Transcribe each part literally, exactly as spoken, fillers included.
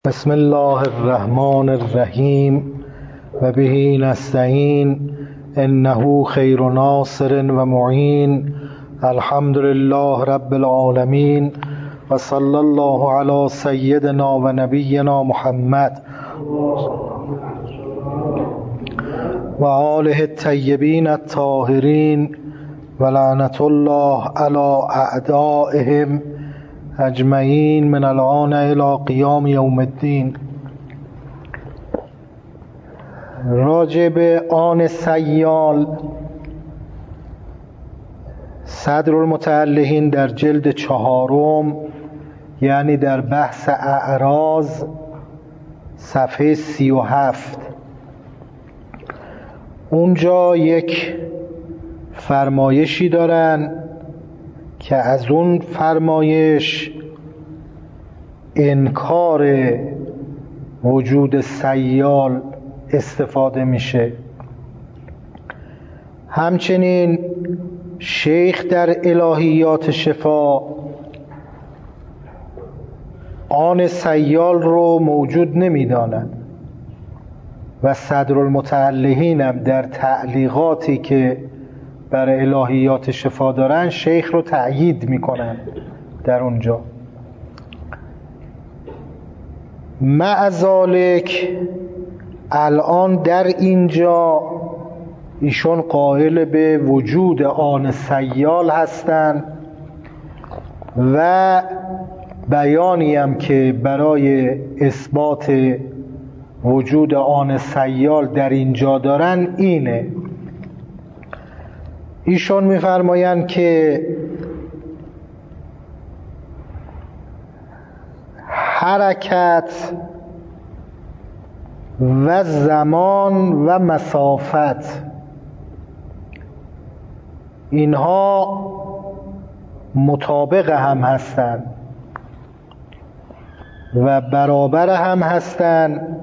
بسم الله الرحمن الرحیم و به نستعین انه خیر ناصر و معین. الحمد لله رب العالمین و صلی الله علی سیدنا و نبینا محمد و آله الطیبین الطاهرین و لعنت الله علی اعدائهم اجمعین من الآن الی قیام یوم الدین. راجع به آن سیال، صدر المتعلقین در جلد چهارم، یعنی در بحث اعراض، صفحه سی و هفت، اونجا یک فرمایشی دارن که از اون فرمایش انکار وجود سیال استفاده میشه. همچنین شیخ در الهیات شفا آن سیال رو موجود نمیدانن و صدرالمتعلقین هم در تعلیقاتی که بر الهیات شفا دارن شیخ رو تأیید میکنن در اونجا. مع ذالک الان در اینجا ایشون قائل به وجود آن سیال هستند و بیانی هم که برای اثبات وجود آن سیال در اینجا دارن اینه. ایشون می‌فرمایند که حرکت و زمان و مسافت اینها مطابق هم هستند و برابر هم هستند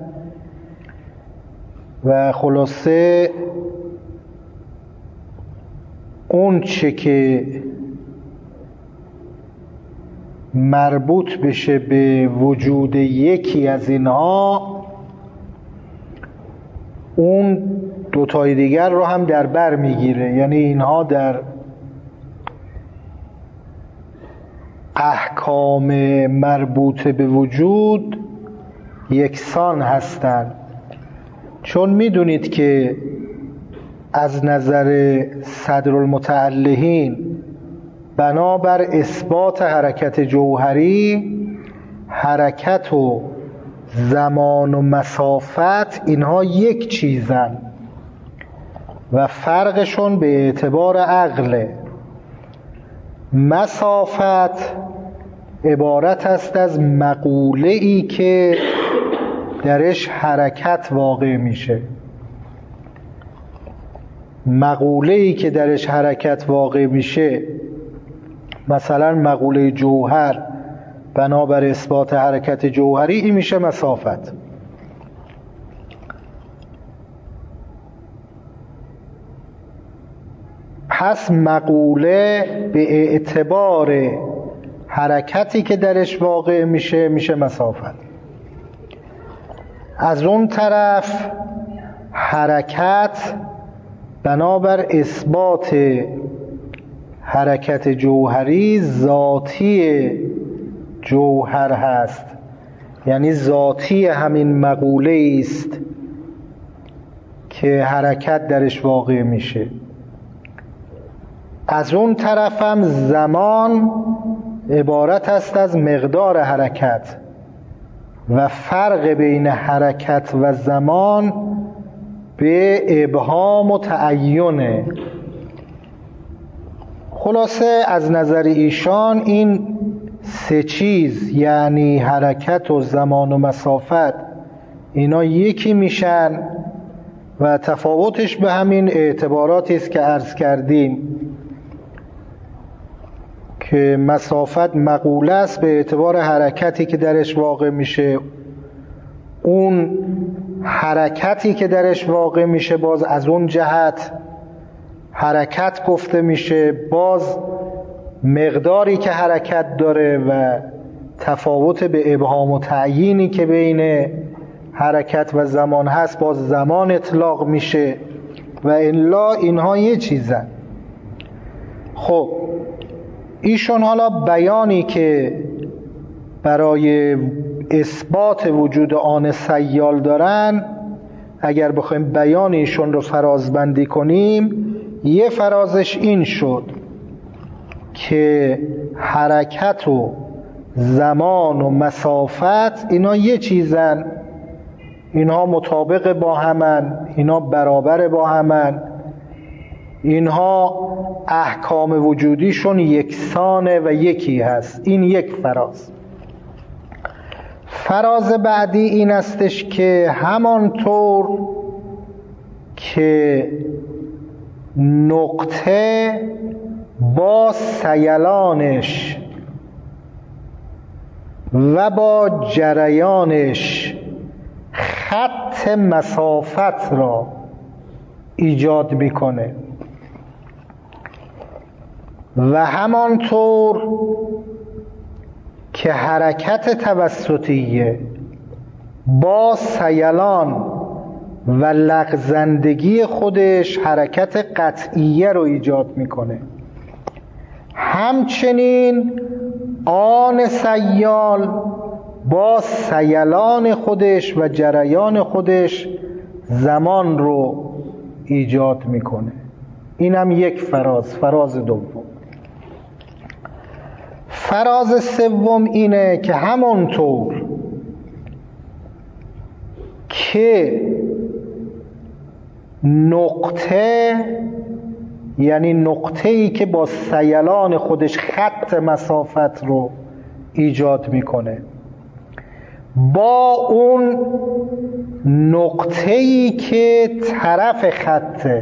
و خلاصه اون چه که مربوط بشه به وجود یکی از اینها اون دوتای دیگر رو هم در بر میگیره، یعنی اینها در احکام مربوط به وجود یکسان هستند. چون میدونید که از نظر صدرالمتعلقین بنابر اثبات حرکت جوهری، حرکت و زمان و مسافت اینها یک چیزن و فرقشون به اعتبار عقله. مسافت عبارت است از مقوله‌ای که درش حرکت واقع میشه. مقوله‌ای که درش حرکت واقع میشه، مثلا مقوله جوهر بنابر اثبات حرکت جوهری، این میشه مسافت. پس مقوله به اعتبار حرکتی که درش واقع میشه میشه مسافت. از اون طرف حرکت بنابر اثبات حرکت جوهری ذاتی جوهر هست، یعنی ذاتی همین مقوله است که حرکت درش واقع میشه. از اون طرف هم زمان عبارت است از مقدار حرکت و فرق بین حرکت و زمان به ابهام و تعینه. خلاصه از نظر ایشان این سه چیز، یعنی حرکت و زمان و مسافت، اینا یکی میشن و تفاوتش به همین اعتباراتی است که عرض کردیم که مسافت مقوله است به اعتبار حرکتی که درش واقع میشه، اون حرکتی که درش واقع میشه باز از اون جهت حرکت گفته میشه، باز مقداری که حرکت داره و تفاوت به ابهام و تعیینی که بین حرکت و زمان هست باز زمان اطلاق میشه و الا اینها یه چیزن. خب ایشون حالا بیانی که برای اثبات وجود آن سیال دارن، اگر بخوایم بیان ایشون رو فرازبندی کنیم، یه فرازش این شد که حرکت و زمان و مسافت اینا یه چیزن، اینها مطابق با همن، اینها برابر با همن، اینها احکام وجودیشون یکسانه و یکی هست. این یک فراز. فراز بعدی این استش که همانطور که نقطه با سیلانش و با جریانش خط مسافت را ایجاد میکنه و همانطور که حرکت توسطیه با سیلان و لغزندگی خودش حرکت قطعیه رو ایجاد میکنه، همچنین آن سیال با سیلان خودش و جریان خودش زمان رو ایجاد میکنه. اینم یک فراز، فراز دوم. فراز سوم اینه که همونطور که نقطه، یعنی نقطه‌ای که با سیلان خودش خط مسافت رو ایجاد میکنه، با اون نقطه‌ای که طرف خطه،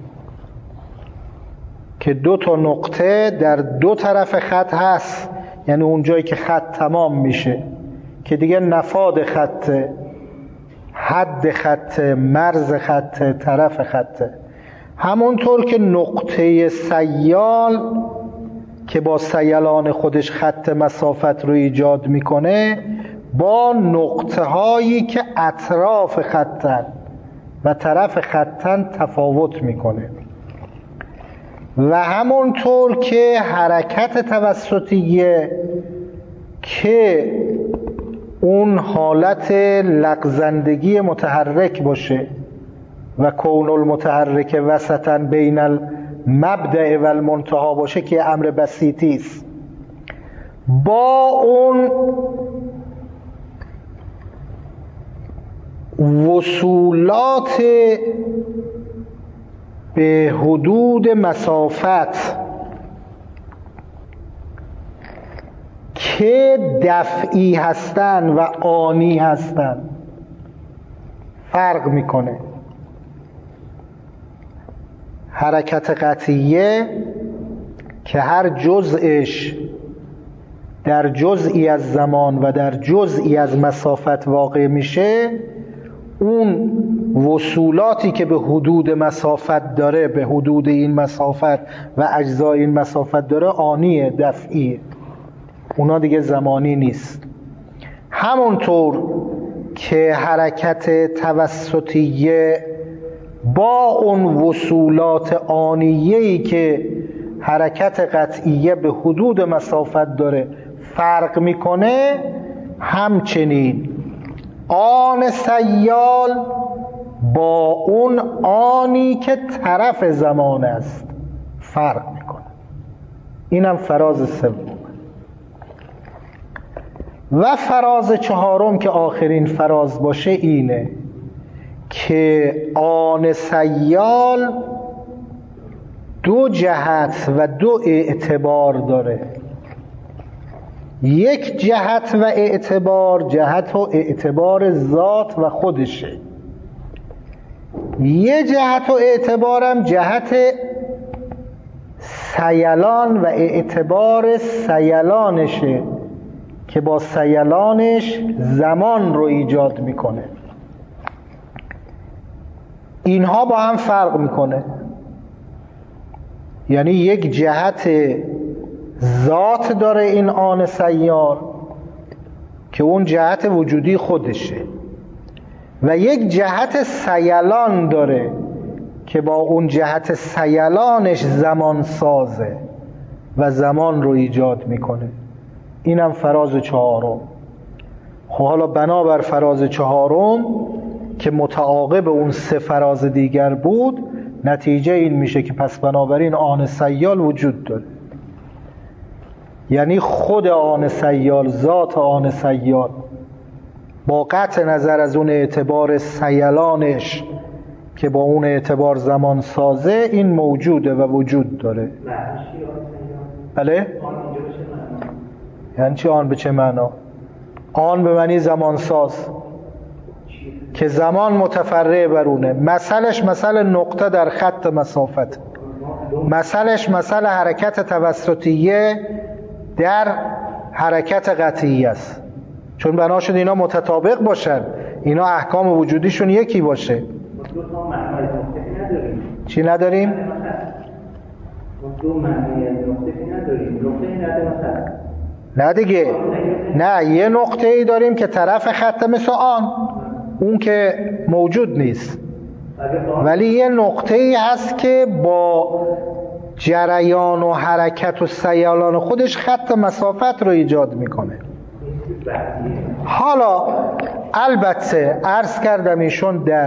که دو تا نقطه در دو طرف خط هست، یعنی اون جایی که خط تمام میشه که دیگه نفاد خطه، حد خطه، مرز خطه، طرف خطه، همونطور که نقطه سیال که با سیلان خودش خط مسافت رو ایجاد میکنه با نقطه هایی که اطراف خطن و طرف خطن تفاوت میکنه و همونطور که حرکت توسطیه که اون حالت لغزندگی متحرک باشه و کون المتحرک وسطا بین المبدأ و المنتهی باشه که امر بسیطی است، با اون وصولات به حدود مسافت که دفعی هستن و آنی هستن فرق میکنه. حرکت قطعیه که هر جزءش در جزئی از زمان و در جزئی از مسافت واقع میشه، اون وصولاتی که به حدود مسافت داره، به حدود این مسافت و اجزای این مسافت داره، آنیه، دفعیه، اونا دیگه زمانی نیست. همونطور که حرکت توسطیه با اون وصولات آنیه‌ای که حرکت قطعیه به حدود مسافت داره فرق میکنه، همچنین آن سیال با اون آنی که طرف زمان است فرق میکنه. اینم فراز سوم. و فراز چهارم که آخرین فراز باشه اینه که آن سیال دو جهت و دو اعتبار داره. یک جهت و اعتبار جهت و اعتبار ذات و خودشه، یه جهت و اعتبارم جهت سیلان و اعتبار سیلانشه که با سیلانش زمان رو ایجاد میکنه. اینها با هم فرق میکنه، یعنی یک جهت ذات داره این آن سیال، که اون جهت وجودی خودشه، و یک جهت سیلان داره که با اون جهت سیلانش زمان سازه و زمان رو ایجاد میکنه. اینم فراز چهارم. خب حالا بنابر فراز چهارم که متعاقب اون سه فراز دیگر بود، نتیجه این میشه که پس بنابراین آن سیال وجود داره. یعنی خود آن سیال، ذات آن سیال، با قطع نظر از اون اعتبار سیلانش که با اون اعتبار زمان سازه، این موجوده و وجود داره. بله؟ یعنی چی آن به چه معنا؟ آن به معنی زمان ساز که زمان متفرع بر اونه. مثلش مثل نقطه در خط مسافت، مثلش مثل حرکت توسطیه در حرکت قطعی است، چون بنا شد اینا متطابق باشن، اینا احکام وجودیشون یکی باشه. چی نداریم؟ نه دیگه، نه یه نقطه ای داریم که طرف خط مثل آن، اون که موجود نیست، ولی یه نقطه ای هست که با جریان و حرکت و سیالان خودش خط مسافت رو ایجاد میکنه. حالا البته عرض کردم ایشون در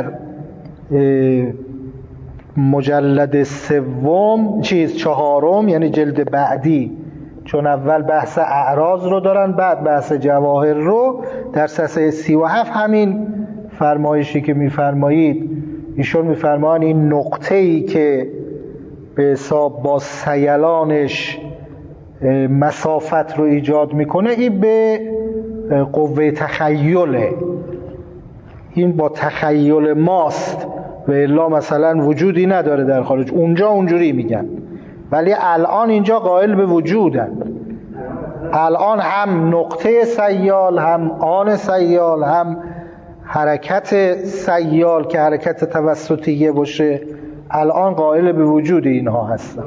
مجلد سوم چیز چهارم، یعنی جلد بعدی، چون اول بحث اعراض رو دارن بعد بحث جواهر رو، در صفحه سی و هفت همین فرمایشی که میفرمایید ایشون میفرمایند این نقطه‌ای که به حساب با سیلانش مسافت رو ایجاد میکنه، این به قوه تخیله، این با تخیل ماست و الا مثلا وجودی نداره در خارج. اونجا اونجوری میگن، ولی الان اینجا قائل به وجودن. الان هم نقطه سیال، هم آن سیال، هم حرکت سیال که حرکت توسطیه باشه، الان قائل به وجود اینها هستن.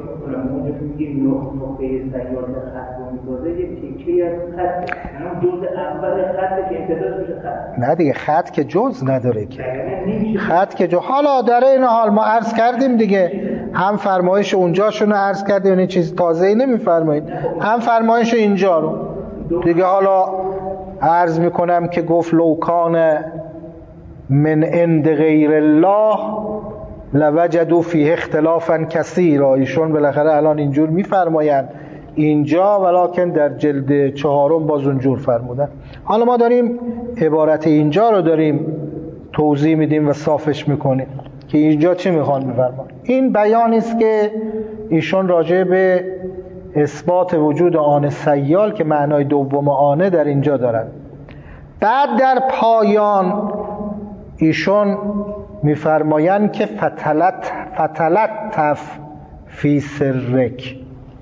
نه دیگه، خط که جز نداره که، خط که جز. حالا در این حال ما عرض کردیم دیگه، هم فرمایش اونجاشونو عرض کردیم، یعنی چیز تازه‌ای نمیفرمایید، هم فرمایش اینجا رو دیگه. حالا عرض میکنم که گفت لو کان من عند غیر الله لوجدوا فیه اختلافا کثیرا. ایشون بالاخره الان اینجور میفرمایند اینجا، ولکن در جلد چهارم باز اونجور فرمودن. حالا ما داریم عبارت اینجا رو داریم توضیح میدیم و صافش میکنیم که اینجا چی میخوان بفرمان. این بیانی است که ایشون راجع به اثبات وجود آن سیال که معنای دوم آنه در اینجا دارن. بعد در پایان ایشون میفرمایند که فتلت فتلت تف فی سرک،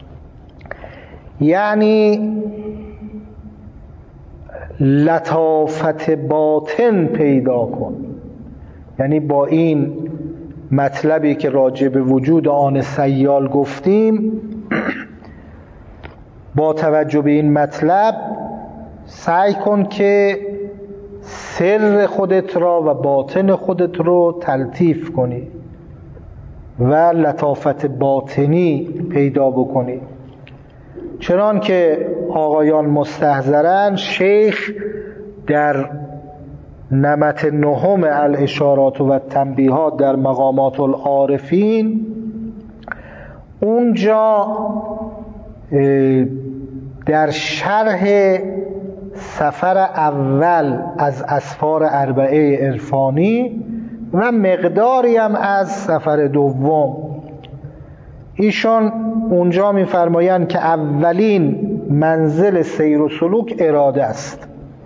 یعنی لطافت باطن پیدا کن. یعنی با این مطلبی که راجع به وجود آن سیال گفتیم، با توجه به این مطلب سعی کن که سر خودت را و باطن خودت رو تلطیف کنی و لطافت باطنی پیدا بکنی. چنان که آقایان مستحضرن، شیخ در نمط نهم الاشارات و تنبیهات در مقامات العارفین اونجا در شرح سفر اول از اسفار اربعه عرفانی و مقداری هم از سفر دوم، ایشان اونجا می‌فرمایند که اولین منزل سیر و سلوک اراده است.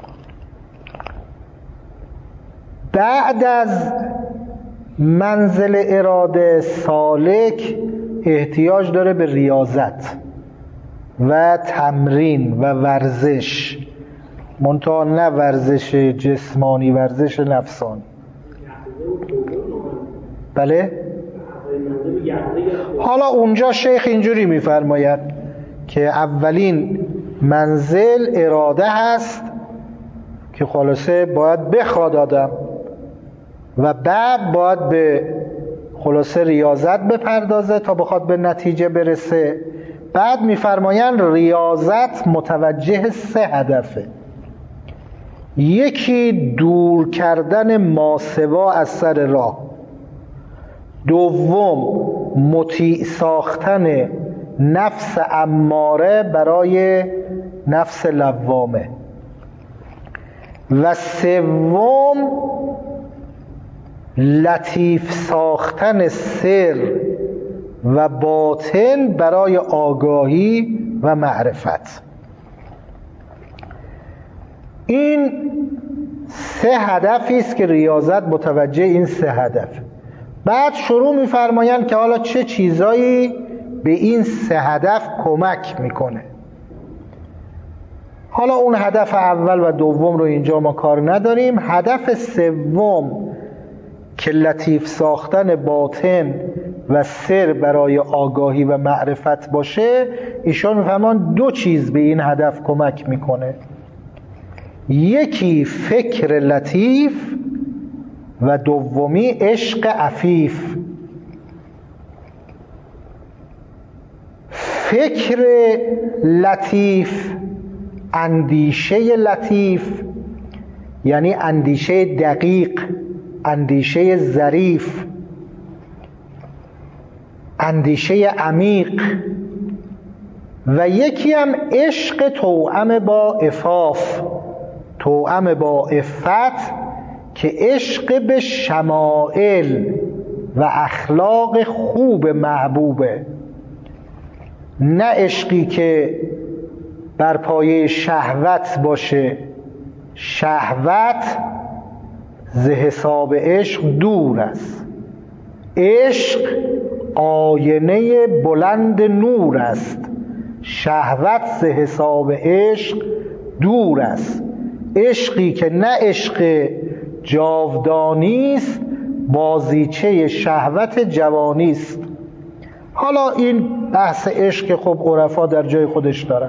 بعد از منزل اراده سالک احتیاج داره به ریاضت و تمرین و ورزش، منتها نه ورزش جسمانی، ورزش نفسانی. بله؟ حالا اونجا شیخ اینجوری میفرماید که اولین منزل اراده هست که خلاصه باید بخواد آدم و بعد باید به خلاصه ریاضت بپردازه تا بخواد به نتیجه برسه. بعد میفرمایند ریاضت متوجه سه هدفه. یکی دور کردن ماسوا از سر راه، دوم مطیع ساختن نفس اماره برای نفس لوامه، و سوم لطیف ساختن سر و باطن برای آگاهی و معرفت. این سه هدفی است که ریاضت متوجه این سه هدف. بعد شروع می‌فرمایند که حالا چه چیزایی به این سه هدف کمک میکنه. حالا اون هدف اول و دوم رو اینجا ما کار نداریم. هدف سوم که لطیف ساختن باطن و سر برای آگاهی و معرفت باشه، ایشان می‌فرمایند دو چیز به این هدف کمک میکنه. یکی فکر لطیف و دومی عشق عفیف. فکر لطیف، اندیشه لطیف، یعنی اندیشه دقیق، اندیشه ظریف، اندیشه عمیق، و یکی هم عشق توأم با عفاف، توأم با عفت، که عشق به شمائل و اخلاق خوب محبوبه، نه عشقی که بر پایه شهوت باشه. شهوت ز حساب عشق دور است. عشق آینه بلند نور است. شهوت ز حساب عشق دور است. عشقی که نه عشق جاودانی است، بازیچه شهوت جوانی است. حالا این بحث عشق خب عرفا در جای خودش دارن.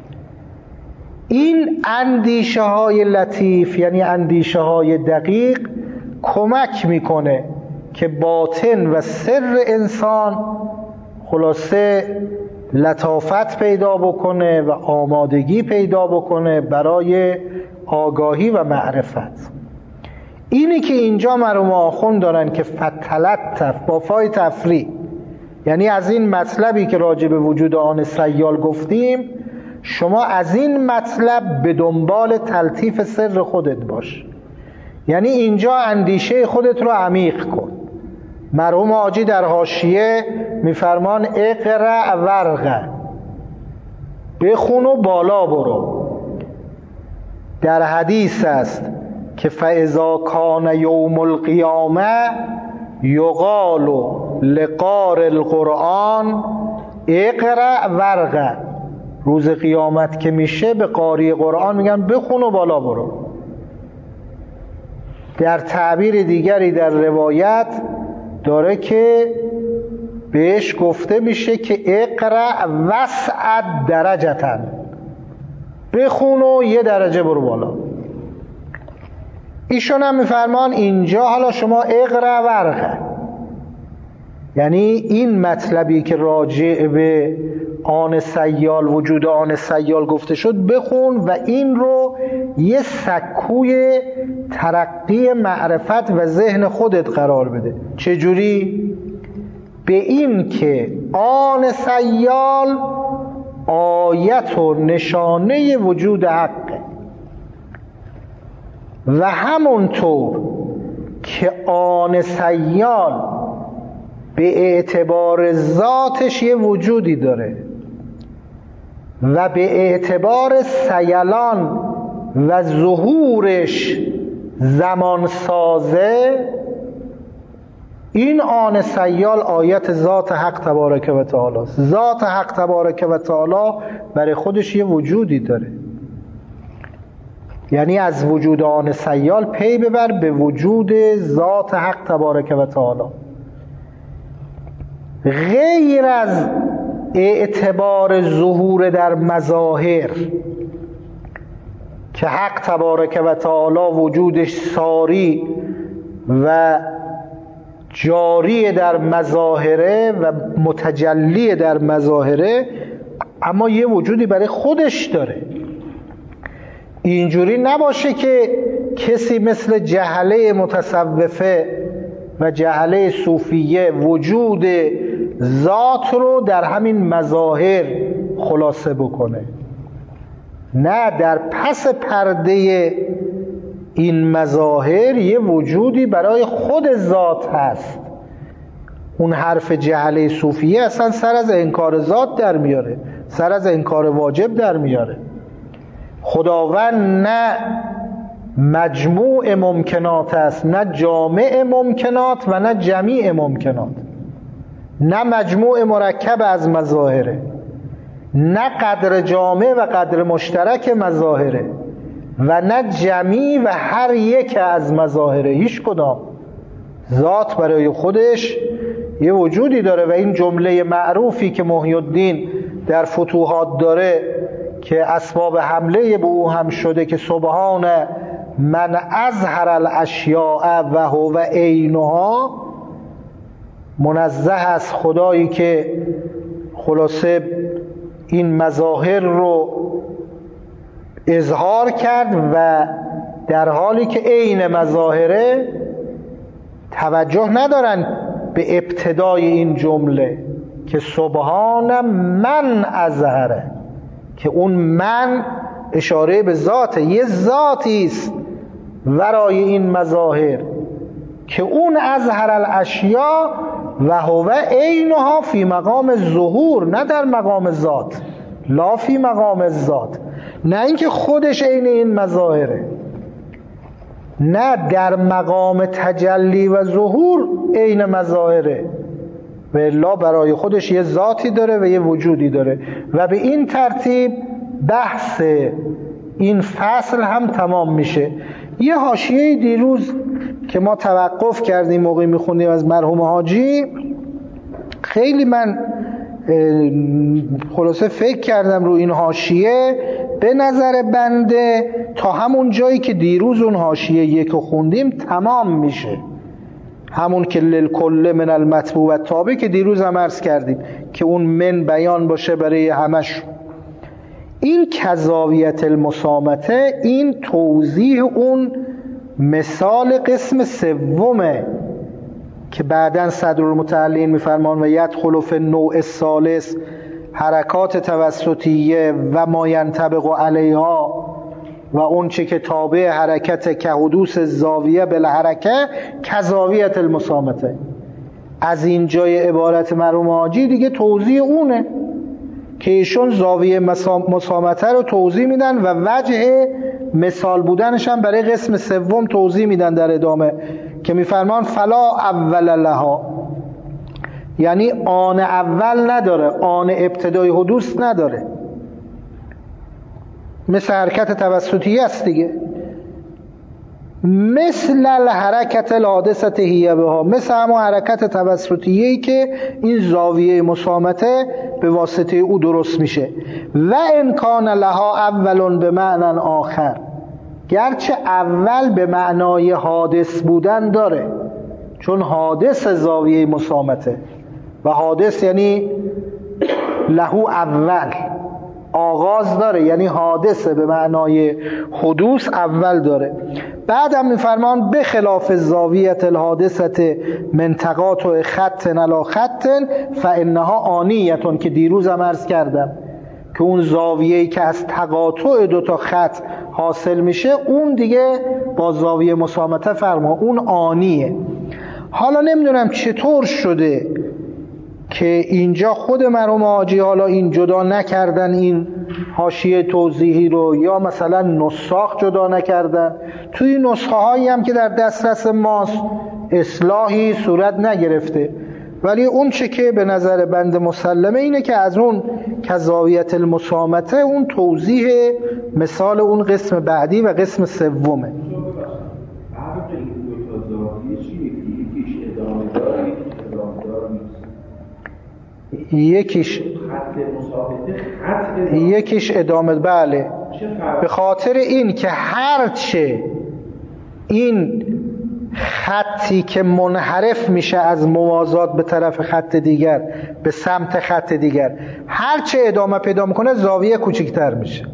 این اندیشه های لطیف، یعنی اندیشه های دقیق، کمک میکنه که باطن و سر انسان خلاصه لطافت پیدا بکنه و آمادگی پیدا بکنه برای آگاهی و معرفت. اینی که اینجا مرحوم آخوند دارن که فتلطف با فای تفریع، یعنی از این مطلبی که راجع به وجود آن سیال گفتیم، شما از این مطلب به دنبال تلطیف سر خودت باش. یعنی اینجا اندیشه خودت رو عمیق کن. مرحوم حاجی در حاشیه میفرمان اقرأ ورقه، بخون و بالا برو. در حدیث است که فاذا کان یوم القیامه یقال لقارئ القرآن اقرأ ورقه. روز قیامت که میشه به قاری قرآن میگن بخون و بالا برو. در تعبیر دیگری در روایت داره که بهش گفته میشه که اقرأ وسعد درجتن، بخون و یه درجه برو بالا. ایشون هم میفرمان اینجا حالا شما اقرأ ورقه، یعنی این مطلبی که راجع به آن سیال، وجود آن سیال گفته شد، بخون و این رو یه سکوی ترقی معرفت و ذهن خودت قرار بده. چجوری؟ به این که آن سیال آیت و نشانه وجود حقه، و همونطور که آن سیال به اعتبار ذاتش یه وجودی داره و به اعتبار سیلان و ظهورش زمان سازه، این آن سیال آیت ذات حق تبارک و تعالی است. ذات حق تبارک و تعالی برای خودش یه وجودی داره. یعنی از وجود آن سیال پی ببر به وجود ذات حق تبارک و تعالی. غیر از اعتبار ظهور در مظاهر که حق تبارک و تعالی وجودش ساری و جاری در مظاهره و متجلی در مظاهره، اما یه وجودی برای خودش داره. اینجوری نباشه که کسی مثل جهله متصوفه و جهله صوفیه وجود ذات رو در همین مظاهر خلاصه بکنه. نه، در پس پرده این مظاهر یه وجودی برای خود ذات هست. اون حرف جهله صوفیه اصلا سر از انکار ذات در میاره، سر از انکار واجب در میاره. خداوند نه مجموع ممکنات است، نه جامع ممکنات و نه جمیع ممکنات، نه مجموع مرکب از مظاهره، نه قدر جامع و قدر مشترک مظاهره و نه جمیع و هر یک از مظاهره. هیچ کدام. ذات برای خودش یه وجودی داره و این جمله معروفی که محی الدین در فتوحات داره که اسباب حمله به او هم شده که سبحان من اظهر الاشیاء و هو عینها، منزه از خدایی که خلاصه این مظاهر رو اظهار کرد و در حالی که عین مظاهره توجه ندارن به ابتدای این جمله که سبحان من اظهره، که اون من اشاره به ذاته، یه ذاتی است ورای این مظاهر که اون اظهر الاشیاء و هو عینها فی مقام ظهور، نه در مقام ذات، لا فی مقام ذات، نه اینکه خودش عین این مظاهره، نه در مقام تجلی و ظهور عین مظاهره، و الا برای خودش یه ذاتی داره و یه وجودی داره. و به این ترتیب بحث این فصل هم تمام میشه. یه حاشیه دیروز که ما توقف کردیم موقعی میخوندیم از مرحوم حاجی، خیلی من خلاصه فکر کردم رو این حاشیه، به نظر بنده تا همون جایی که دیروز اون حاشیه یک رو خوندیم تمام میشه، همون که للکل من المطبوع و تابع که دیروز هم عرض کردیم که اون من بیان باشه برای همش. این کزاویت المسامته، این توضیح اون مثال قسم سومه که بعداً صدرالمتعلین میفرمان و یدخل فی النوع الثالث حرکات توسطیه و ما ینطبق علیها، و اون چه که تابع حرکت که حدوث زاویه بالحرکه کزاویت المسامته. از این جای عبارت مرحوم حاجی دیگه توضیح اونه که ایشون زاویه مسامته رو توضیح میدن و وجه مثال بودنش هم برای قسم سوم توضیح میدن در ادامه که میفرمان فلا اول لها، یعنی آن اول نداره، آن ابتدای حدوث نداره، مثل حرکت توسطیه است دیگه. مثل الحرکت الحادثه هی بها، مثل همون حرکت توسطیه‌ای که این زاویه مسامته به واسطه او درست میشه. و امکان لها اولون به معنی آخر، گرچه اول به معنای حادث بودن داره، چون حادث زاویه مسامته و حادث یعنی لهو اول، آغاز داره، یعنی حادثه به معنای حدوث اول داره. بعد هم میفرمان به خلاف زاویت الحادثه منطقات و خط علی خط فانها آنیتون، که دیروز هم عرض کردم که اون زاویه‌ای که از تقاطع دو تا خط حاصل میشه اون دیگه با زاویه مسامته فرما، اون آنیه. حالا نمیدونم چطور شده که اینجا خود مرحوم حاجی حالا این جدا نکردن این حاشیه توضیحی رو، یا مثلا نساخ جدا نکردن. توی نسخه هایی هم که در دسترس ماست اصلاحی صورت نگرفته، ولی اون چه که به نظر بنده مسلمه اینه که از اون کزاویت المسامته اون توضیح مثال اون قسم بعدی و قسم سومه. یکیش یکیش ادامه، بله، به خاطر این که هرچه این خطی که منحرف میشه از موازات به طرف خط دیگر به سمت خط دیگر، هرچه ادامه پیدا میکنه زاویه کوچکتر میشه.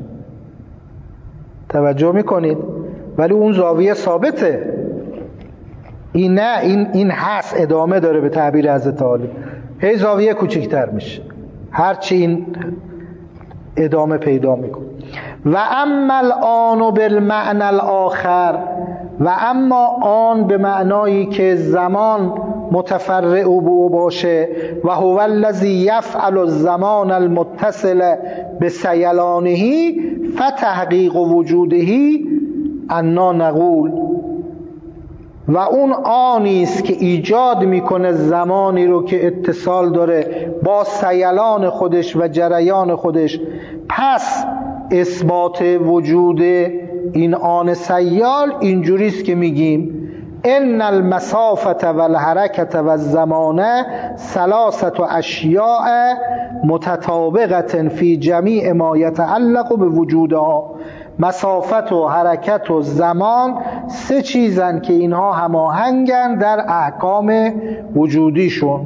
توجه میکنید؟ ولی اون زاویه ثابته. این نه، این این هست، ادامه داره به تعبیر حضرت عالی، هی زاویه کوچکتر میشه هرچی این ادامه پیدا میکنه. و اما الان بالمعنى الاخر، و اما آن به معنایی که زمان متفرع او باشه، و هو الذی یفعل الزمان المتصل بسیلانه فتحقیق وجوده انا نقول، و اون آنی است که ایجاد میکنه زمانی رو که اتصال داره با سیلان خودش و جریان خودش، پس اثبات وجود این آن سیال اینجوریست که میگیم ان المسافة والحرکة والزمان ثلاثة اشیاء متطابقة فی جمیع ما یتعلق به وجودها. مسافت و حرکت و زمان سه چیزن که اینها هماهنگن در احکام وجودیشون.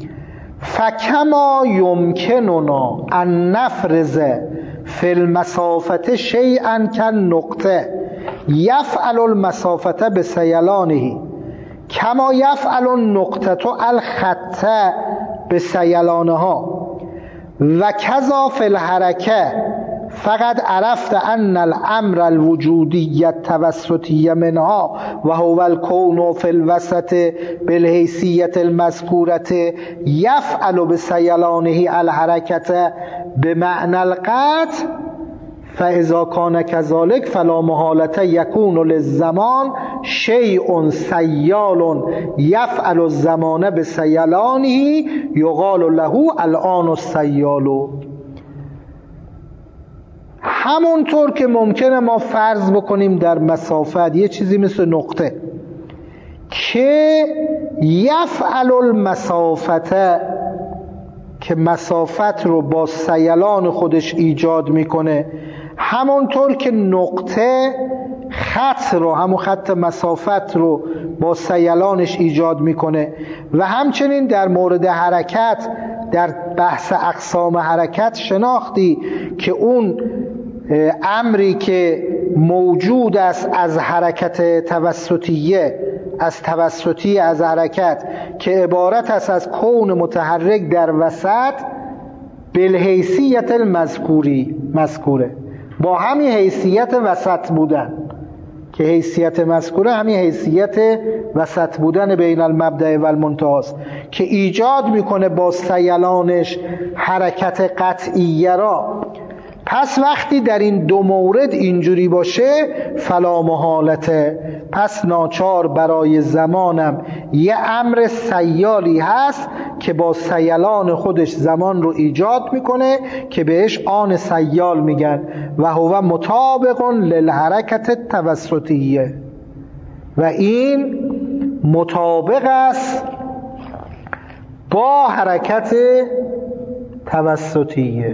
فکما یمکننا ان نفرض فی المسافت شیئا کالنقطه یفعل المسافت بسیلانه کما یفعل النقطه الخط بسیلانها و کذا فی الحرکه فقط عرفت ان الامر الوجودی التوسطی منها و هو الكون فی الوسط بالحیثیت المذکورة یفعل بسیلانه الحرکت بمعنى القطع فاذا کان كذلك فلا محالة یکون للزمان شیء سیال یفعل الزمان بسیلانه یقال له الآن السیال. همونطور که ممکنه ما فرض بکنیم در مسافت یه چیزی مثل نقطه که یفعل المسافت، که مسافت رو با سیلان خودش ایجاد میکنه، همونطور که نقطه خط رو، همون خط مسافت رو با سیلانش ایجاد میکنه. و همچنین در مورد حرکت، در بحث اقسام حرکت شناختی که اون امری که موجود است از حرکت توسطیه، از توسطی از حرکت که عبارت است از کون متحرک در وسط بالحیثیت المذکوری مذکوره، با همین حیثیت وسط بودن که حیثیت مذکوره همین حیثیت وسط بودن بین المبدأ و المنتهی است که ایجاد میکنه با سیلانش حرکت قطعیه را. پس وقتی در این دو مورد اینجوری باشه فلا محالته، پس ناچار برای زمانم یه امر سیالی هست که با سیلان خودش زمان رو ایجاد میکنه که بهش آن سیال میگن و هو مطابق للحرکت توسطیه، و این مطابق است با حرکت توسطیه.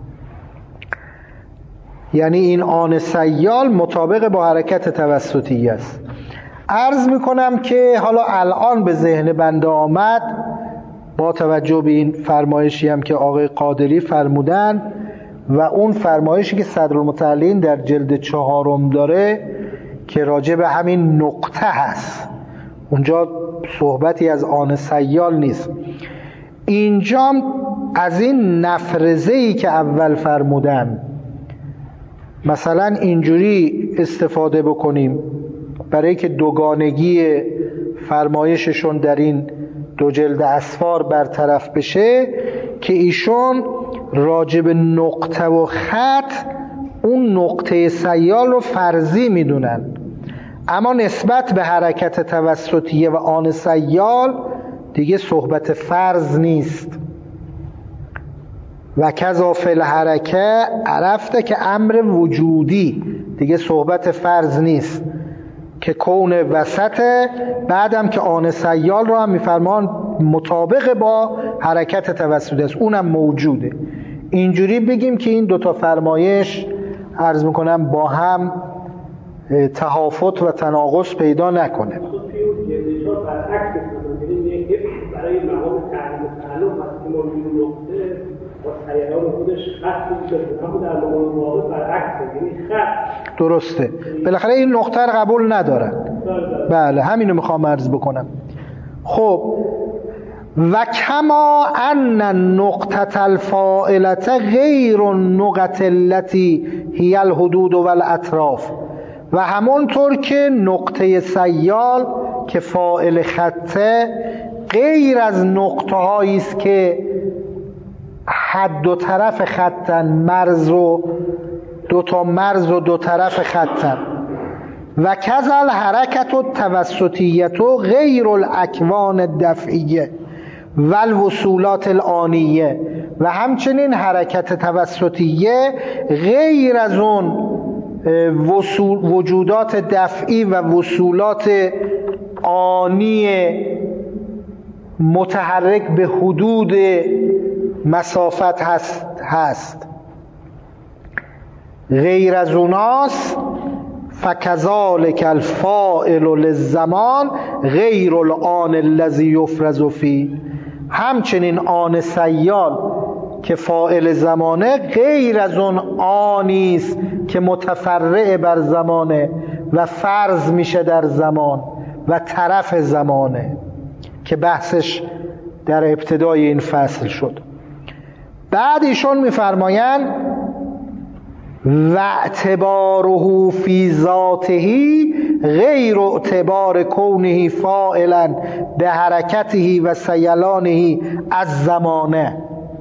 یعنی این آن سیال مطابق با حرکت توسطی است. عرض میکنم که حالا الان به ذهن بنده آمد با توجه به این فرمایشی هم که آقای قادری فرمودن و اون فرمایشی که صدرالمتعلین در جلد چهارم داره که راجع به همین نقطه هست، اونجا صحبتی از آن سیال نیست. اینجا از این نفرزه‌ای که اول فرمودن مثلا اینجوری استفاده بکنیم برای که دوگانگی فرمایششون در این دو جلد اسفار برطرف بشه، که ایشون راجب نقطه و خط اون نقطه سیال رو فرضی میدونن، اما نسبت به حرکت توسطیه و آن سیال دیگه صحبت فرض نیست. و کذا فی الحرکه عرفته که امر وجودی دیگه صحبت فرض نیست که کون وسطه، بعدم که آن سیال رو هم میفرمان مطابق با حرکت توسطی است، اونم موجوده. اینجوری بگیم که این دوتا فرمایش عرض میکنم با هم تهافت و تناقض پیدا نکنه. برای مقام تعلیم و تعلم وقتی ما میگیم نقطه با سیارات خودش خط میشه، اما در مقام واقع برعکسه، یعنی خط. درسته. بالاخره این نقطه رو قبول ندارن. بله همینو میخوام عرض بکنم. خب و کما ان النقطه الفاعله غیر النقطه التي هي الحدود والاطراف، و همونطور که نقطه سیال که فاعل خطه غیر از نقطه هایی است که حد و طرف خطن، مرز و دو تا مرز و دو طرف خطن. و کذل حرکت و توسطیت و غیر الاکوان الدفعیه و الوصولات الآنیه، و همچنین حرکت توسطیه غیر از اون وجودات دفعی و وصولات آنی متحرک به حدود مسافت هست هست غیر از اوناست. فکذالک الفاعل للزمان غیر الآن الذی یفرز فیه، همچنین آن سیال که فاعل زمانه غیر از اون آنی است که متفرع بر زمانه و فرض میشه در زمان و طرف زمانه که بحثش در ابتدای این فصل شد. بعد ایشون میفرمایند و اعتباره فی ذاته غیر اعتبار کونه فاعلا به حرکته و سیلانه از زمانه.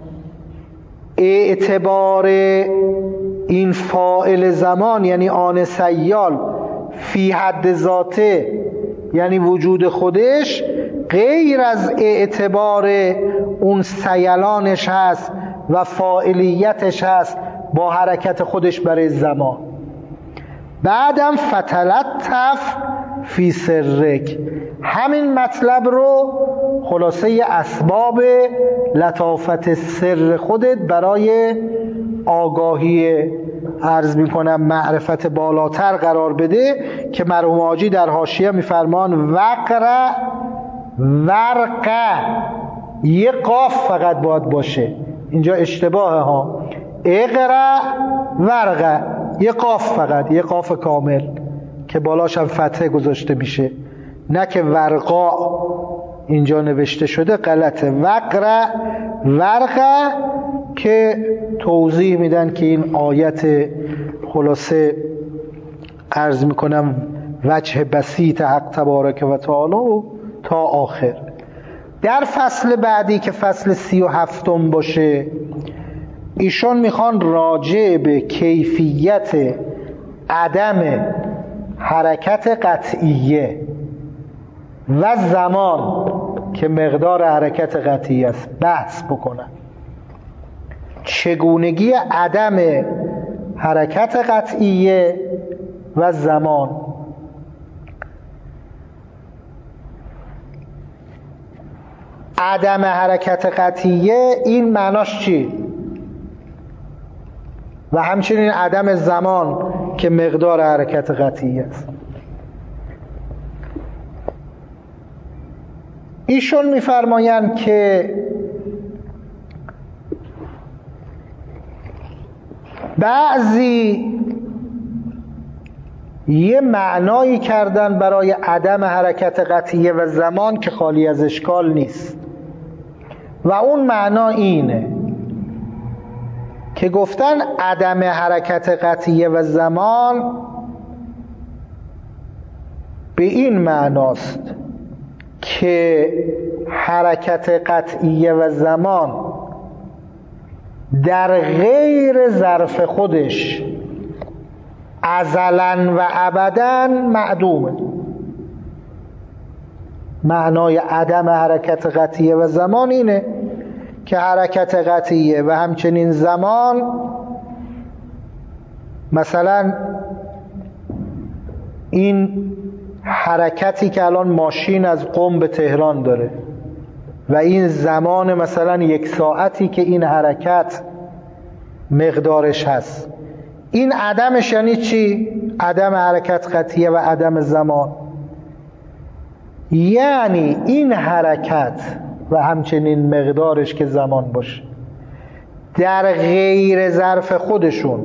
اعتبار این فاعل زمان یعنی آن سیال فی حد ذاته یعنی وجود خودش غیر از اعتبار اون سیلانش هست و فاعلیتش هست با حرکت خودش برای زمان. بعدم فتلطف فی سرک، همین مطلب رو خلاصه اسباب لطافت سر خودت برای آگاهی عرض میکنم معرفت بالاتر قرار بده که مرحوم حاجی در حاشیه میفرمان وقرا ورقه، یه قاف فقط باید باشه، اینجا اشتباه ها، اقرا ورقه، یه قاف فقط، یه قاف کامل که بالاش هم فتحه گذاشته میشه، نه که ورقا اینجا نوشته شده غلطه. وقرا ورقه که توضیح میدن که این آیت خلاصه عرض میکنم وجه بسیط حق تبارک و تعالی و تا آخر. در فصل بعدی که فصل سی و هفتم باشه ایشون میخوان راجع به کیفیت عدم حرکت قطعیه و زمان که مقدار حرکت قطعی است بحث بکنن. چگونگی عدم حرکت قطعیه و زمان. عدم حرکت قطعیه این معناش چی؟ و همچنین عدم زمان که مقدار حرکت قطعی است. ایشون میفرمایند که بعضی یه معنایی کردن برای عدم حرکت قطعیه و زمان که خالی از اشکال نیست، و اون معنا اینه که گفتن عدم حرکت قطعیه و زمان به این معناست که حرکت قطعیه و زمان در غیر ظرف خودش ازلاً و ابداً معدومه. معنای عدم حرکت قطعیه و زمان اینه که حرکت قطعیه و همچنین زمان، مثلا این حرکتی که الان ماشین از قم به تهران داره، و این زمان مثلا یک ساعتی که این حرکت مقدارش هست، این عدمش یعنی چی؟ عدم حرکت قطعیه و عدم زمان، یعنی این حرکت و همچنین مقدارش که زمان باشه در غیر ظرف خودشون،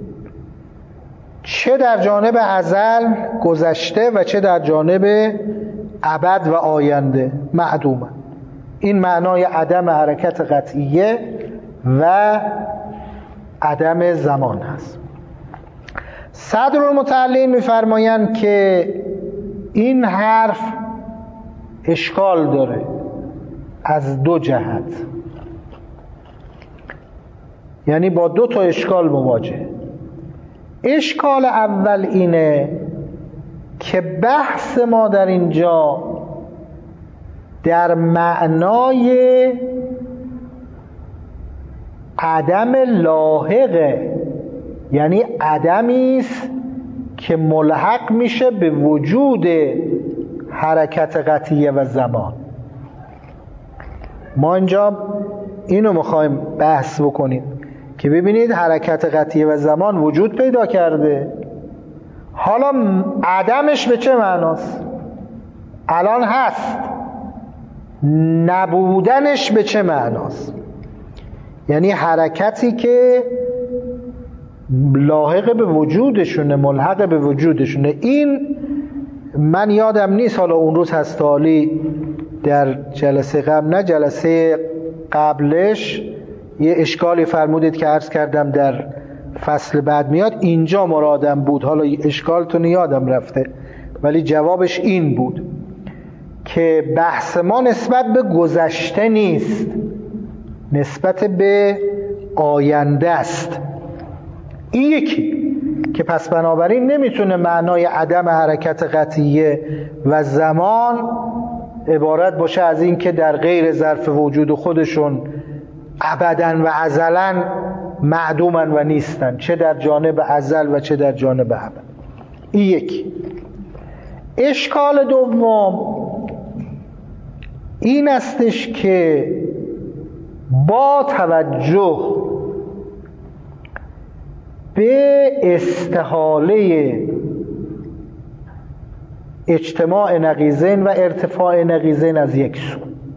چه در جانب ازل گذشته و چه در جانب ابد و آینده، معدومه. این معنای عدم حرکت قطعیه و عدم زمان هست. صدرالمتعلین میفرمایند که این حرف اشکال داره از دو جهت، یعنی با دو تا اشکال مواجه. اشکال اول اینه که بحث ما در اینجا در معنای عدم لاحقه، یعنی عدمی است که ملحق میشه به وجود حرکت قطعیه و زمان. ما اینجا اینو میخوایم بحث بکنیم که ببینید حرکت قطعیه و زمان وجود پیدا کرده، حالا عدمش به چه معناست؟ الان هست، نبودنش به چه معناست؟ یعنی حرکتی که لاحق به وجودشونه، ملحق به وجودشونه. این من یادم نیست حالا اون روز هستالی در جلسه قبل، نه جلسه قبلش، یه اشکالی فرمودید که عرض کردم در فصل بعد میاد، اینجا مرادم بود، حالا اشکالتون یادم رفته، ولی جوابش این بود که بحث ما نسبت به گذشته نیست، نسبت به آینده است. این یکی که پس بنابراین نمیتونه معنای عدم حرکت قطعیه و زمان عبارت باشه از این که در غیر ظرف وجود خودشون ابداً و ازلاً معدومن و نیستن، چه در جانب ازل و چه در جانب ابد. این یکی. اشکال دوم این استش که با توجه به استحاله اجتماع نقیضین و ارتفاع نقیضین از یک سو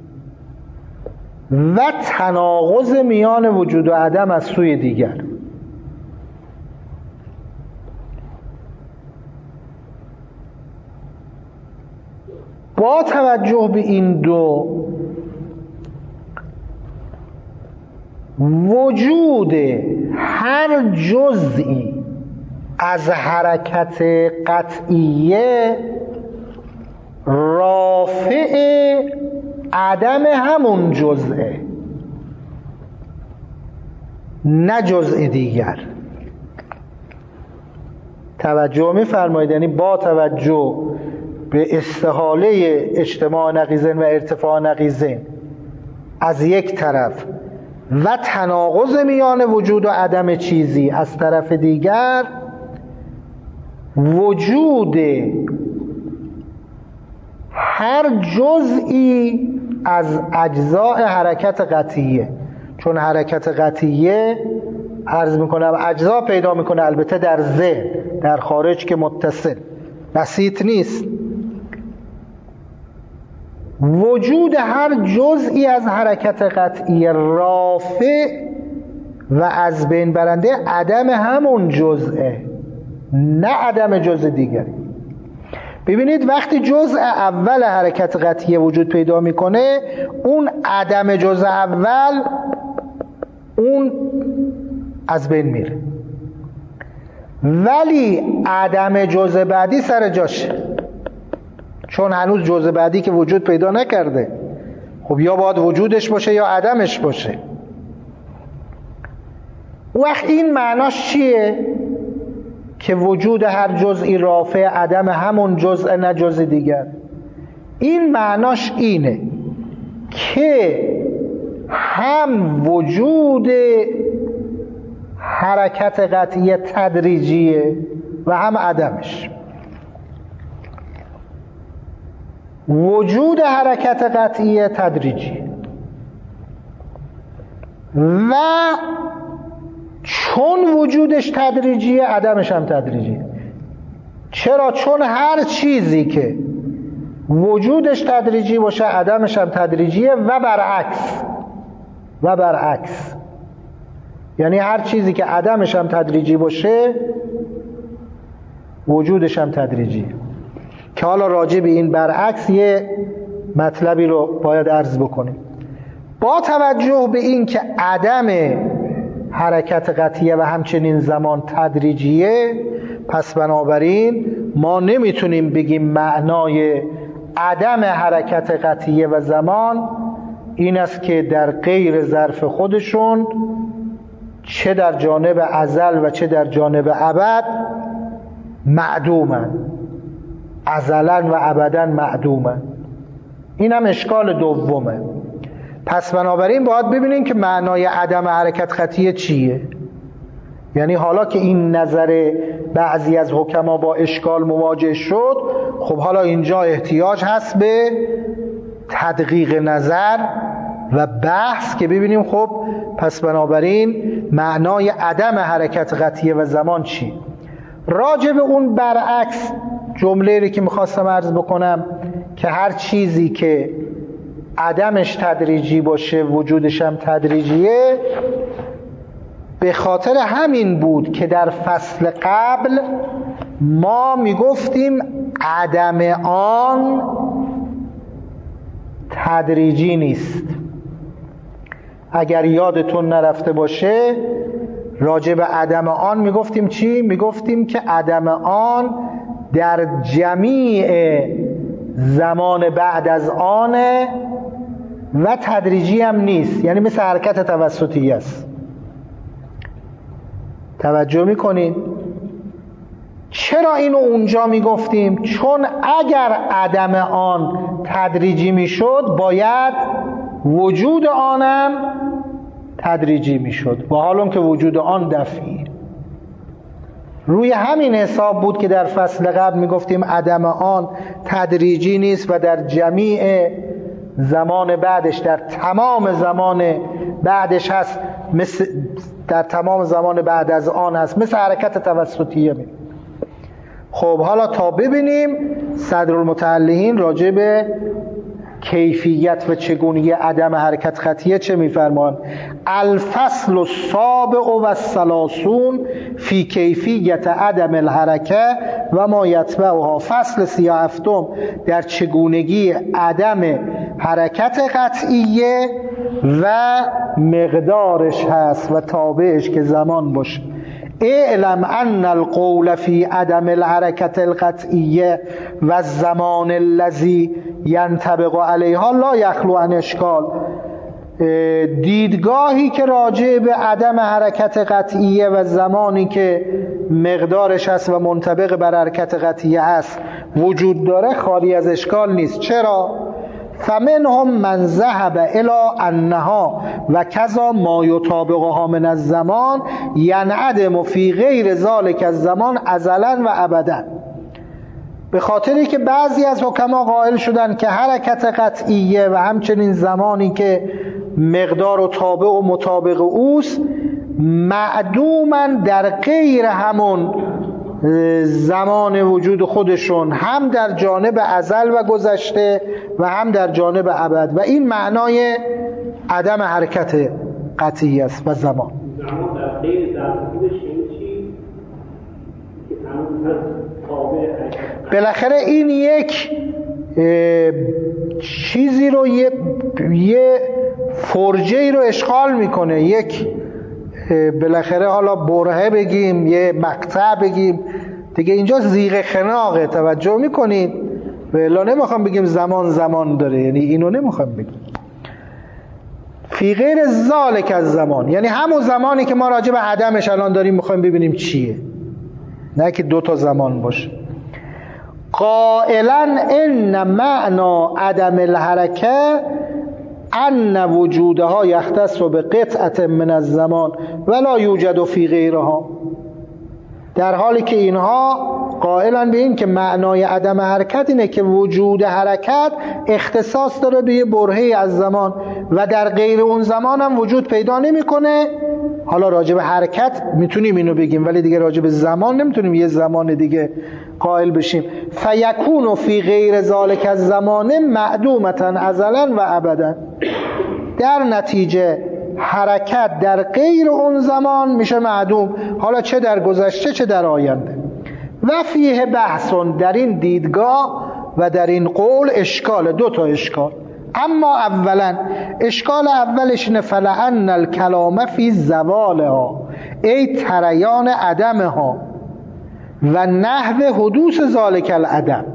و تناقض میان وجود و عدم از سوی دیگر، با توجه به این دو، وجود هر جزئی از حرکت قطعیه رافع عدم همون جزئه، نه جزء دیگر. توجه می‌فرمایید؟ یعنی با توجه به استحاله اجتماع نقیضین و ارتفاع نقیضین از یک طرف و تناقض میان وجود و عدم چیزی از طرف دیگر، وجود هر جزئی از اجزاء حرکت قطعیه، چون حرکت قطعیه عرض میکنم اجزا پیدا میکنه، البته در ذهن، در خارج که متصل بسیط نیست. وجود هر جزئی از حرکت قطعیه رافع و از بین برنده عدم همون جزئه، نه عدم جزء دیگری. ببینید وقتی جزء اول حرکت قطعیه وجود پیدا میکنه، اون عدم جزء اول اون از بین میره، ولی عدم جزء بعدی سر جاشه، چون هنوز جزء بعدی که وجود پیدا نکرده. خب یا باید وجودش باشه یا عدمش باشه. وقت این معناش چیه؟ که وجود هر جزئی رافع عدم همون جزء نه جزء دیگر. این معناش اینه که هم وجود حرکت قطعی تدریجیه و هم عدمش. وجود حرکت قطعی تدریجی و چون وجودش تدریجیه عدمش هم تدریجیه. چرا؟ چون هر چیزی که وجودش تدریجی باشه عدمش هم تدریجیه و برعکس و برعکس یعنی هر چیزی که عدمش هم تدریجی باشه وجودش هم تدریجیه. که حالا راجع به این برعکس یه مطلبی رو باید عرض بکنیم. با توجه به این که عدم حرکت قطعیه و همچنین زمان تدریجیه، پس بنابراین ما نمیتونیم بگیم معنای عدم حرکت قطعیه و زمان این است که در غیر ظرف خودشون چه در جانب ازل و چه در جانب ابد معدومن، ازلا و ابدا معدومن. این هم اشکال دومه. پس بنابراین باید ببینیم که معنای عدم حرکت قطعیه چیه. یعنی حالا که این نظر بعضی از حکما با اشکال مواجه شد، خب حالا اینجا احتیاج هست به تدقیق نظر و بحث که ببینیم خب پس بنابراین معنای عدم حرکت قطعیه و زمان چی. راجع به اون برعکس جمله رو که میخواستم عرض بکنم که هر چیزی که عدمش تدریجی باشه وجودش هم تدریجیه، به خاطر همین بود که در فصل قبل ما میگفتیم عدم آن تدریجی نیست. اگر یادتون نرفته باشه راجع به عدم آن میگفتیم چی؟ میگفتیم که عدم آن در جمیع زمان بعد از آنه و تدریجی هم نیست، یعنی مثل حرکت توسطی است. توجه میکنین؟ چرا اینو اونجا میگفتیم؟ چون اگر عدم آن تدریجی میشد باید وجود آنم تدریجی میشد، با حالم که وجود آن دفعی. روی همین حساب بود که در فصل قبل میگفتیم عدم آن تدریجی نیست و در جمیع زمان بعدش، در تمام زمان بعدش هست، مثل در تمام زمان بعد از آن هست، مثل حرکت توسطیه می. خب حالا تا ببینیم صدرالمتعلقین راجع به کیفیت و چگونگی عدم حرکت قطعیه چه میفرمان؟ الفصل السابع و الثلاثون فی کیفیت عدم الحرکه و ما یتبعها. فصل سی و هفتم در چگونگی عدم حرکت قطعیه و مقدارش هست و تابعش که زمان باشه. اعلم ان القول فی عدم الحرکت القطعیه و الزمان الذی ینطبق علیها لا یخلو عن اشکال. دیدگاهی که راجع به عدم حرکت قطعیه و زمانی که مقدارش هست و منطبق بر حرکت قطعیه هست وجود داره خالی از اشکال نیست. چرا؟ فمنهم من ذهب الی انها و کذا ما یطابقها من الزمان ینعدم فی غیر ذلک الزمان ازلا و ابدا. به خاطری که بعضی از حکما قائل شدن که حرکت قطعیه و همچنین زمانی که مقدار و تابع و مطابق اوست معدوما در غیر همون زمان وجود خودشون، هم در جانب ازل و گذشته و هم در جانب ابد، و این معنای عدم حرکت قطعی است و زمان. زمان در غیر ظرف خودش یعنی چی؟ که همون تابع بالاخره این یک چیزی رو یه, یه فرجه‌ای رو اشغال میکنه، یک بالاخره حالا برهه بگیم، یه مقطع بگیم دیگه، اینجا زیغ خناقه. توجه میکنید؟ ولی نمیخوام بگیم زمان زمان داره، یعنی اینو نمیخوام بگیم. فی غیر ذالک از زمان، یعنی همون زمانی که ما راجع به عدمش الان داریم میخوایم ببینیم چیه، نه که دو تا زمان باشه. قائلا ان معنا عدم الحرکه ان وجودها یختص به قطعه من الزمان ولا یوجد فی غیرها. در حالی که اینها قائلن به این که معنای عدم حرکت اینه که وجود حرکت اختصاص داره به یه برهه‌ای از زمان و در غیر اون زمان هم وجود پیدا نمی‌کنه. حالا راجع به حرکت میتونیم اینو بگیم، ولی دیگه راجع به زمان نمیتونیم یه زمان دیگه قائل بشیم. فیکون فی غیر ذالک الزمان معدومتا ازلا و ابدا. در نتیجه حرکت در غیر اون زمان میشه معدوم، حالا چه در گذشته چه در آینده. و فیه بحثون، در این دیدگاه و در این قول اشکال، دو تا اشکال. اما اولا اشکال اولش اینه فلعن الکلام فی زوالها ای تریان عدمها و نحو حدوث ذالک العدم.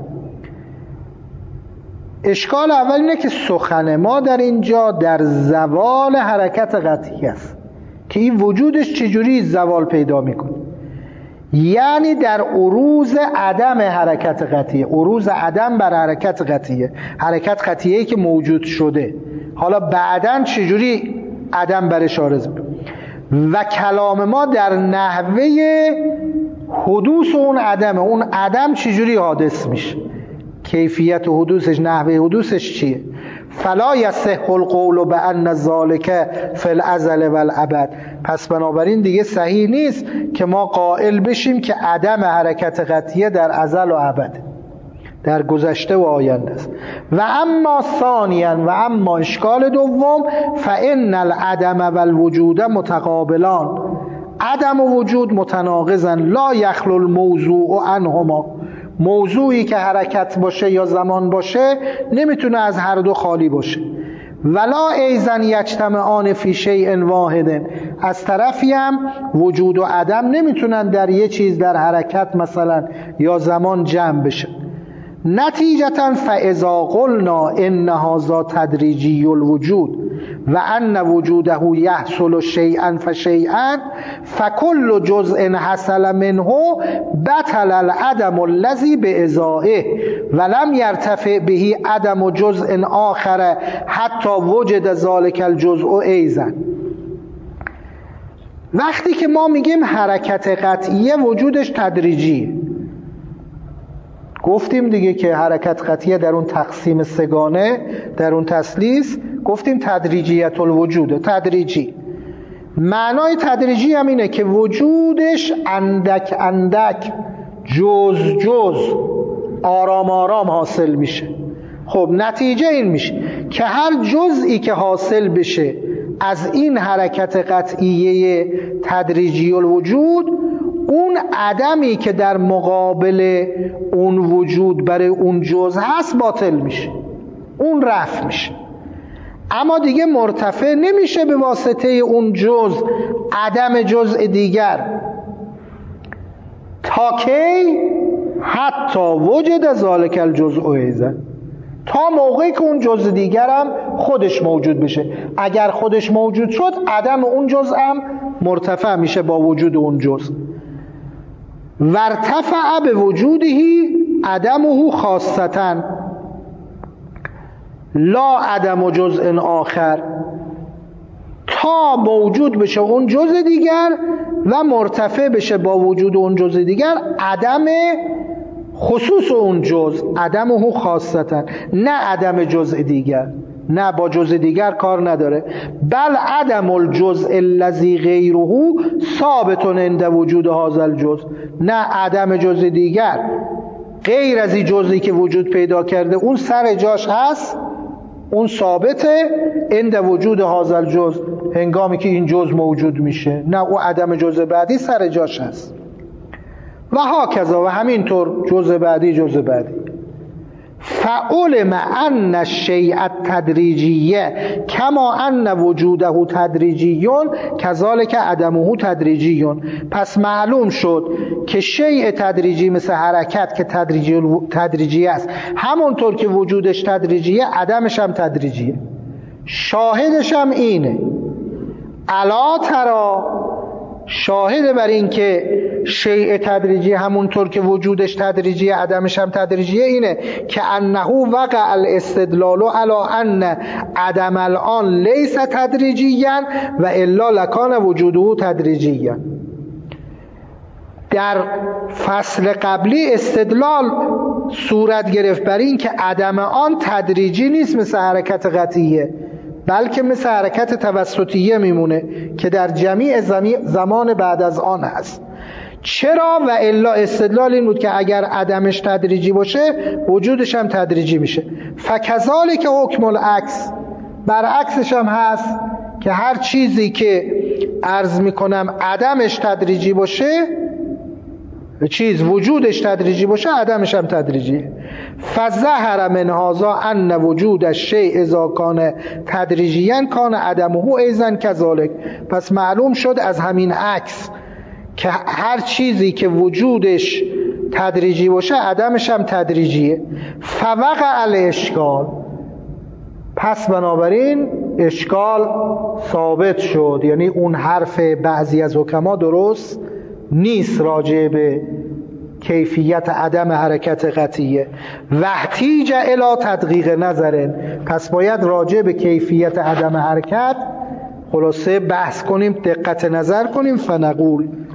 اشکال اول اینه که سخن ما در اینجا در زوال حرکت قطعی است که این وجودش چجوری زوال پیدا میکنه، یعنی در عروض عدم حرکت قطعیه. عروض عدم بر حرکت قطعیه، حرکت قطعیه که موجود شده، حالا بعدن چجوری عدم برش عارض میشه. و کلام ما در نحوه حدوث اون عدم، اون عدم چجوری حادث میشه، کیفیت حدوثش، نحوه حدوثش چیه. فلا یصح القول بان ذلک فی الازل والابد. پس بنابراین دیگه صحیح نیست که ما قائل بشیم که عدم حرکت قطعیه در ازل و ابد، در گذشته و آینده است. و اما ثانیا، و اما اشکال دوم، فان العدم والوجود متقابلان. عدم و وجود متناقضن، لا یخلو الموضوع عنهما. موضوعی که حرکت باشه یا زمان باشه نمیتونه از هر دو خالی باشه. ولا ایزن یجتمعان فی شیء واحد. از طرفی هم وجود و عدم نمیتونن در یه چیز، در حرکت مثلا یا زمان جمع بشه. نتیجتا فاذا قلنا ان هذا تدریجی الوجود و ان وجوده یحصل شیئا فشیئا فکل جزء حصل منه بطل العدم الذی بازائه ولم یرتفع به عدم جزء آخر حتی وجد ذلک الجزء ایضا. وقتی که ما میگیم حرکت قطعیه وجودش تدریجیه، گفتیم دیگه که حرکت قطعیه در اون تقسیم سگانه، در اون تثلیث گفتیم تدریجیت الوجود، تدریجی. معنای تدریجی هم اینه که وجودش اندک اندک، جز جز، آرام آرام حاصل میشه. خب نتیجه این میشه که هر جزئی که حاصل بشه از این حرکت قطعیه تدریجی الوجود، اون عدمی که در مقابل اون وجود برای اون جزء هست باطل میشه، اون رفع میشه. اما دیگه مرتفع نمیشه به واسطه اون جزء عدم جزء دیگر. تا کی؟ حتی وجد ذالک الجزء ایضا، تا موقعی که اون جزء دیگر هم خودش موجود بشه. اگر خودش موجود شد عدم اون جزء هم مرتفع میشه با وجود اون جزء. وارتفع به وجودهی عدمه خاصتا لا عدم جزء آخر، تا موجود بشه اون جزء دیگر و مرتفع بشه با وجود اون جزء دیگر عدم خصوص اون جزء، عدمه خاصتا، نه عدم جزء دیگر، نه با جزء دیگر کار نداره. بل عدم الجزء الذی غیره ثابت عند وجود هذا الجزء، نه عدم جزء دیگر غیر از این جزئی که وجود پیدا کرده اون سر جاش هست، اون ثابته عند وجود هذا الجزء، هنگامی که این جزء موجود میشه، نه او عدم جزء بعدی سر جاش هست. و هاکذا، و همینطور جزء بعدی جزء بعدی. فعلم ان الشیء التدریجیه کما ان وجوده تدریجیون کذالک عدمه تدریجیون. پس معلوم شد که شیء تدریجی مثل حرکت که تدریجی تدریجی است، همونطور که وجودش تدریجیه عدمش هم تدریجیه. شاهدش هم اینه، الا ترا، شاهد بر این که شیء تدریجی همونطور که وجودش تدریجی عدمش هم تدریجیه اینه که انه وقع الاستدلال علی ان عدم الان لیس تدریجیا و الا لکان وجوده تدریجیا. در فصل قبلی استدلال صورت گرفت بر این که عدم آن تدریجی نیست مثل حرکت قطعیه، بلکه مثل حرکت توسطیه میمونه که در جمیع زمان بعد از آن هست. چرا؟ و الا استدلال این بود که اگر عدمش تدریجی باشه وجودش هم تدریجی میشه. فکذالک حکم العکس، برعکسش هم هست که هر چیزی که عرض میکنم عدمش تدریجی باشه، چیز وجودش تدریجی باشه عدمش هم تدریجیه. فظهر من هذا ان وجود الشیء اذا کان تدریجیا کان عدمه ایضا کذالک. پس معلوم شد از همین عکس که هر چیزی که وجودش تدریجی باشه عدمش هم تدریجیه. فوقع الاشکال، پس بنابراین اشکال ثابت شد، یعنی اون حرف بعضی از حکما درست نیست راجع به کیفیت عدم حرکت قطعیه. واحتیج الی تدقیق نظرن، پس باید راجع به کیفیت عدم حرکت خلاصه بحث کنیم، دقت نظر کنیم. فنقول